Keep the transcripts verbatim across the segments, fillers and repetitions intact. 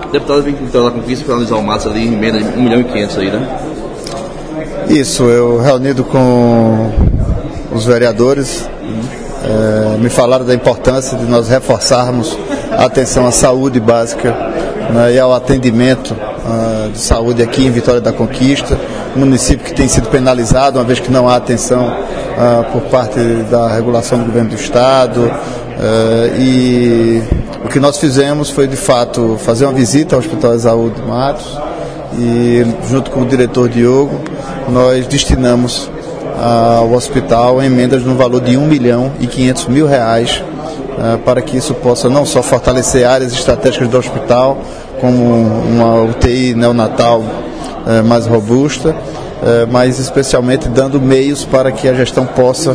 Deputado vem então da Conquista para analisar o Matos ali em emenda de um milhão e quinhentos aí, né? Isso, eu reunido com os vereadores, é, me falaram da importância de nós reforçarmos a atenção à saúde básica, né, e ao atendimento uh, de saúde aqui em Vitória da Conquista, um município que tem sido penalizado, uma vez que não há atenção uh, por parte da regulação do governo do Estado, uh, e o que nós fizemos foi, de fato, fazer uma visita ao Hospital Esaú de Matos, e junto com o diretor Diogo, nós destinamos ao hospital emendas no valor de um milhão e quinhentos mil reais, uh, para que isso possa não só fortalecer áreas estratégicas do hospital, como uma U T I neonatal uh, mais robusta, uh, mas especialmente dando meios para que a gestão possa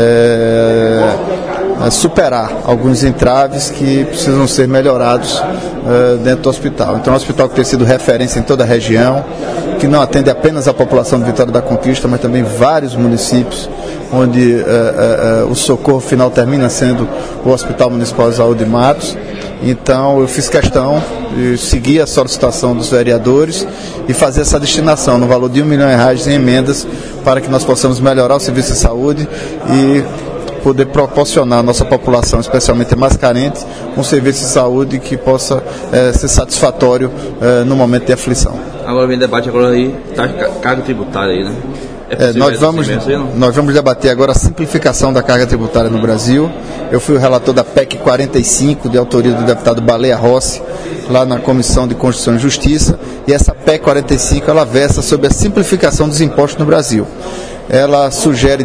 uh, superar alguns entraves que precisam ser melhorados uh, dentro do hospital. Então é um hospital que tem sido referência em toda a região, que não atende apenas a população de Vitória da Conquista, mas também vários municípios, onde uh, uh, uh, o socorro final termina sendo o Hospital Municipal Esaú de Matos. Então eu fiz questão de seguir a solicitação dos vereadores e fazer essa destinação no valor de um milhão de reais em emendas, para que nós possamos melhorar o serviço de saúde e poder proporcionar à nossa população, especialmente mais carente, um serviço de saúde que possa é, ser satisfatório é, no momento de aflição. Agora vem debate agora aí, tá, carga tributária aí, né? É, nós, vamos, assim mesmo, nós vamos debater agora a simplificação da carga tributária no Brasil. Eu fui o relator da P E C quarenta e cinco, de autoria do deputado Baleia Rossi, lá na Comissão de Constituição e Justiça, e essa P E C quarenta e cinco ela versa sobre a simplificação dos impostos no Brasil. Ela sugere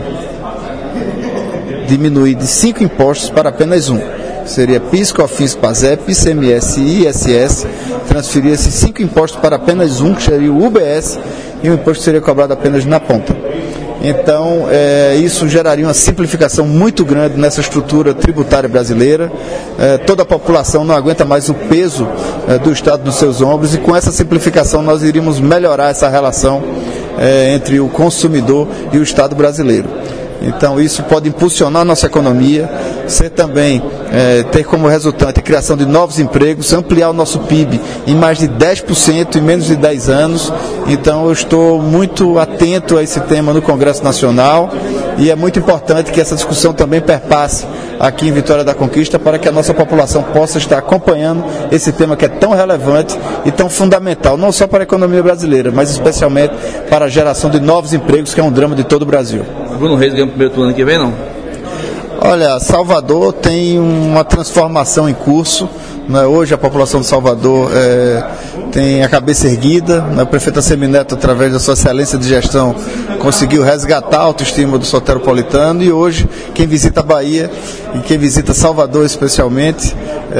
diminuir de cinco impostos para apenas um. Seria PIS, COFINS, PASEP, I C M S e I S S, transferir esses cinco impostos para apenas um, que seria o U B S, e o imposto seria cobrado apenas na ponta. Então, é, isso geraria uma simplificação muito grande nessa estrutura tributária brasileira. É, toda a população não aguenta mais o peso é, do Estado nos seus ombros, e com essa simplificação nós iríamos melhorar essa relação é, entre o consumidor e o Estado brasileiro. Então isso pode impulsionar a nossa economia, ser também, é, ter como resultante a criação de novos empregos, ampliar o nosso P I B em mais de dez por cento em menos de dez anos. Então eu estou muito atento a esse tema no Congresso Nacional, e é muito importante que essa discussão também perpasse aqui em Vitória da Conquista, para que a nossa população possa estar acompanhando esse tema que é tão relevante e tão fundamental, não só para a economia brasileira, mas especialmente para a geração de novos empregos, que é um drama de todo o Brasil. Bruno Reis ganha o primeiro turno ano que vem, não? Olha, Salvador tem uma transformação em curso, né? Hoje a população de Salvador é, tem a cabeça erguida, né? O prefeito Assemineto, através da sua excelência de gestão, conseguiu resgatar a autoestima do soteropolitano, e hoje quem visita a Bahia e quem visita Salvador especialmente,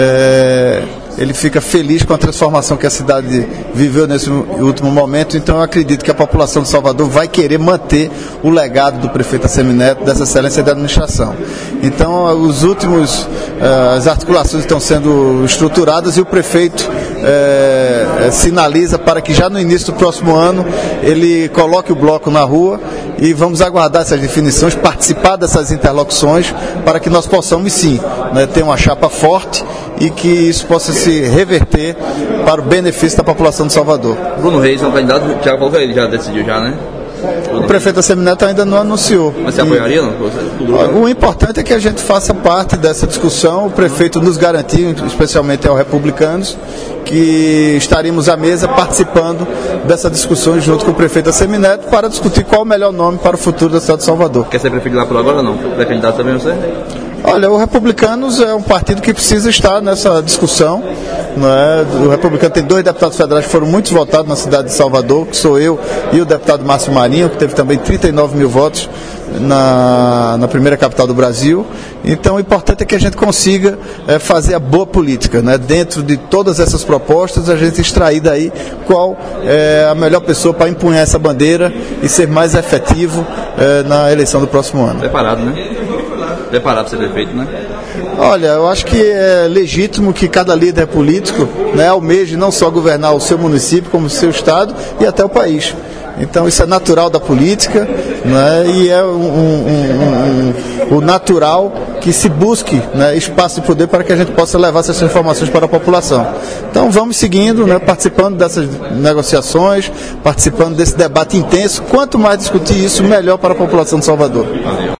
é, ele fica feliz com a transformação que a cidade viveu nesse último momento. Então eu acredito que a população de Salvador vai querer manter o legado do prefeito Assemineto, dessa excelência da administração. Então os últimos, uh, as articulações estão sendo estruturadas, e o prefeito uh, sinaliza para que já no início do próximo ano ele coloque o bloco na rua, e vamos aguardar essas definições, participar dessas interlocuções, para que nós possamos sim, né, ter uma chapa forte, e que isso possa se reverter para o benefício da população de Salvador. Bruno Reis é um candidato, já falou que ele já decidiu já, né? O prefeito Assemineto ainda não anunciou. Mas você e... apoiaria, não? O importante é que a gente faça parte dessa discussão. O prefeito nos garantiu, especialmente aos republicanos, que estaríamos à mesa participando dessa discussão junto com o prefeito Assemineto, para discutir qual o melhor nome para o futuro da cidade de Salvador. Quer ser prefeito lá por agora ou não? Pré-candidato também você? Olha, o Republicanos é um partido que precisa estar nessa discussão, né? O Republicano tem dois deputados federais que foram muito votados na cidade de Salvador, que sou eu e o deputado Márcio Marinho, que teve também trinta e nove mil votos na, na primeira capital do Brasil. Então o importante é que a gente consiga é, fazer a boa política, né? Dentro de todas essas propostas, a gente extrair daí qual é a melhor pessoa para empunhar essa bandeira e ser mais efetivo é, na eleição do próximo ano. Preparado, né? Preparado para ser prefeito, né? Olha, eu acho que é legítimo que cada líder político, né, almeje não só governar o seu município, como o seu estado e até o país. Então isso é natural da política, né? E é um, um, um, um, o natural que se busque, né, espaço de poder para que a gente possa levar essas informações para a população. Então vamos seguindo, né, participando dessas negociações, participando desse debate intenso. Quanto mais discutir isso, melhor para a população de Salvador.